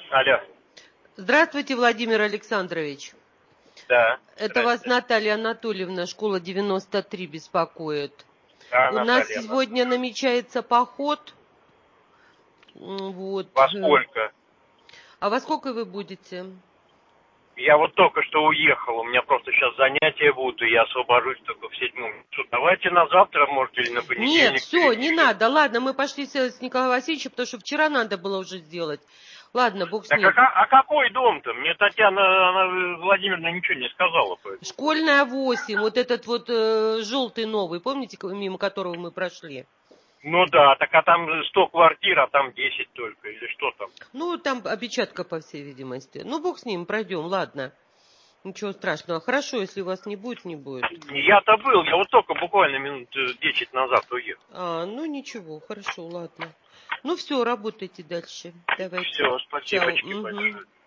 Алло. Здравствуйте, Владимир Александрович. Да. Это вас Здравствуйте. Наталья Анатольевна, школа 93, беспокоит. Да, У нас Наталья сегодня Анатольевна. намечается поход. Вот. Во сколько? А во сколько вы будете? Я вот только что уехал. У меня просто сейчас занятия будут, и я освобожусь только в 7 часу. Давайте на завтра, может, или на Нет, понедельник все, не перенесем. надо. Ладно, мы пошли с Николаем Васильевичем, потому что вчера надо было уже сделать. Ладно, бог с Так ним. какой дом-то? Мне Татьяна Владимировна ничего не сказала по этому поводу. Школьная 8, вот этот вот желтый новый, помните, мимо которого мы прошли? Ну да, так а там 100 квартир, а там 10 только, или что там? Ну, там опечатка, по всей видимости. Ну, бог с ним, пройдем, ладно. Ничего страшного. Хорошо, если вас не будет, не будет. Я-то был, я вот только буквально минут 10 назад уехал. Ну ничего, хорошо, ладно. Ну все, работайте дальше. Давайте. Все, Чао. спасибочки Мгм. большое.